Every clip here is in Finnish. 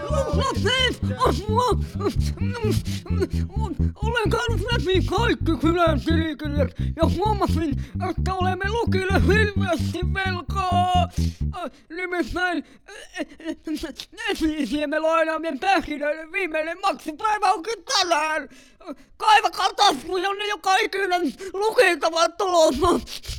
Olen käynyt läpi kaikki kylän tilikirjat ja huomasin, että olemme Lukille hirveästi velkaa. Nimittäin esisiemme lainaamien pähkinöiden viimeinen maksupäivä onkin tänään. Kaivakaa taskuun, jonne joka ikinen lukittavat tulossa.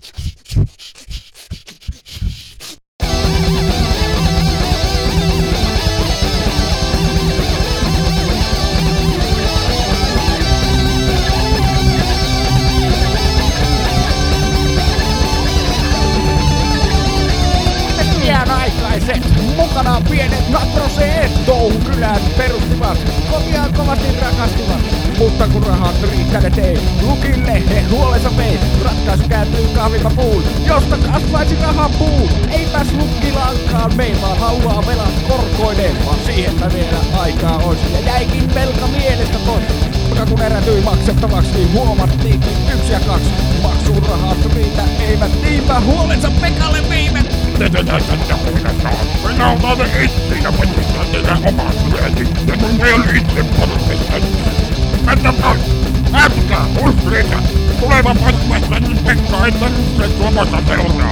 Aikaiset, mukana pienet katroseet, touhukylät perustivat, kotiaan kovasti rakastivat. Mutta kun rahat riittäneet ei, Lukille he huolensa vei. Ratkaisu kääntyy kahvipapuun, josta kasvaisi rahapuu. Eipäs Lukkilaankaan mei, vaan haluaa velat korkoineen, vaan siihenpä vielä aikaa ois. Ja jäikin velka mielestä pois. Mutta kun erätyi maksettavaksi, niin huomattiinkin 1 ja 2. Maksuun rahat riitä, eivät niinpä huolensa Pekalle veivät. Minä otan itse ja panistan teidän oman työni, ja mun ei ole itse panostettu. Mennä pois! Äätkää pois siitä! Tuleva panistan Pekka, että nyt tuomassa seuraa.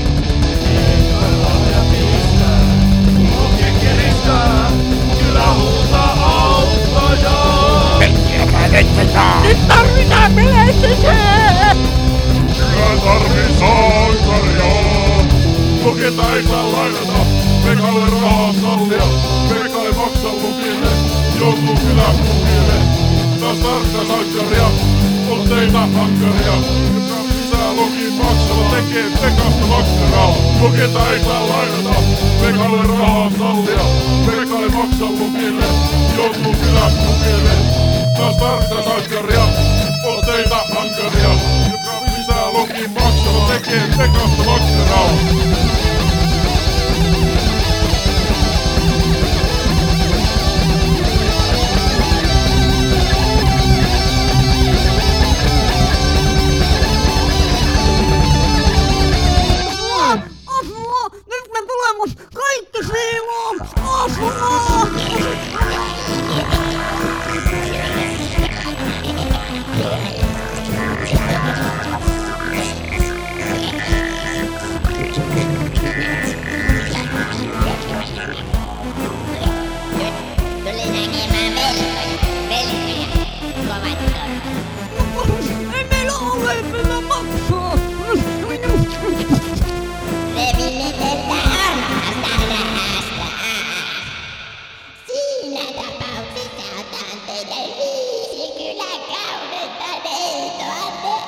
Ja pistää, Lukin kiristää, kyllä huutaa auttajaa. Nyt tarvitaan meläistisee! Kyllä tarvii sankaria! Lukilta ei saa lainata, Pekalle rahaa sallia. Pekka ei maksa Lukille, joutuu kylän Lukille. Taas tarkka sankaria, on teitä hankaria. Joka lisää Lukin maksalla, tekee Pekasta maksaraa. Lukilta ei saa lainata, Pekalle rahaa sallia. Pekka ei maksa Lukille, joutuu kylän Lukille. Taas tarkka sankaria, on teitä hankaria. Joka lisää Lukin maksalla, tekee Pekasta maksaraa. Nyt me tulemme kaikki siivoon! Apua! Ei meillä ole mitä maksaa! Siinä tapauksessa otan teidän 5 kyläkaudetta neitoanne.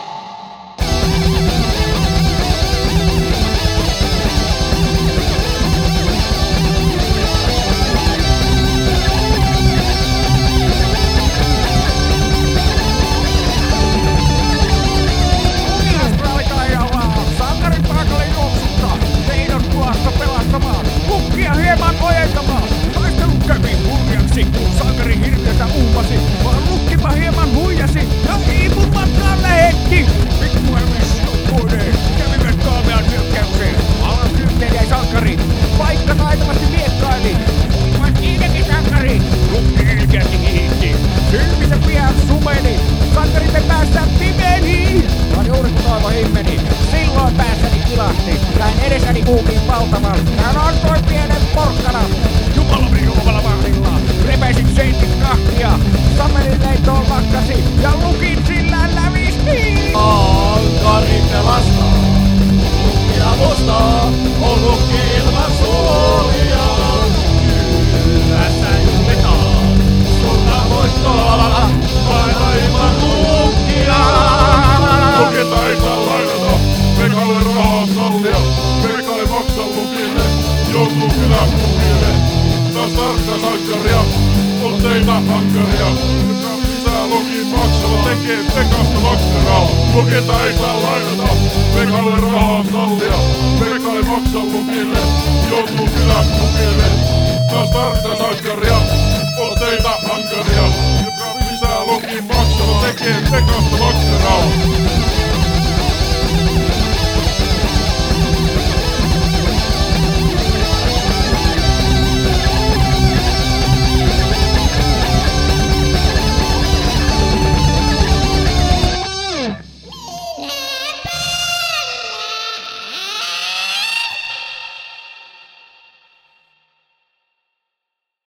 Sankarin paikalle juoksuttaa, teidot tuosta pelastamaan, Lukkia hieman ojentamaan. Taistelun kävi hurjaksi, kun sankari hirveätä uumasi, vaan Lukkipa hieman huijasi ja hiipun matkaan lähetti. Pikkuhelmissä joukkuineen kävivät kaamean hyökkäykseen. Alas yhteen jäi sankari, vaikka taitavasti miekkaili. Olivat siinäkin sankari, Lukki ilkeästi kiitti. Silmissä pian sumeni, sankarimme päästä pimeni. Vaan juuri kun toivo himmeni, silloin päässäni kilahti. Näin edessäni kuukin valtavan, hän antoi pienen porkkana. Jumala vahdilla, repäisin seitin kahtia. Samelin leitoon vakkasi ja Lukin sillä lävisti. Sankari pelastaa, Lukki avustaa, on Lukki ilman suolia. Yhdessä juhlitaan, suurta voittoa, vain ilman Lukkia. Lukilta ei saa lainata, Pekalle rahaa sallia. Pekka ei maksa Lukille, joutuu kylän Lukille. Taas tarkka sankaria, on teitä hankaria. Joka lisää Lukin maksalla, tekee Pekasta maksaraa. Lukilta ei saa lainata, Pekalle rahaa sallia. Pekka ei maksa Lukille, joutuu kylän Lukille. Taas tarkka sankaria, on teitä hankaria. Joka lisää Lukin maksalla, tekee Pekasta maksaraa.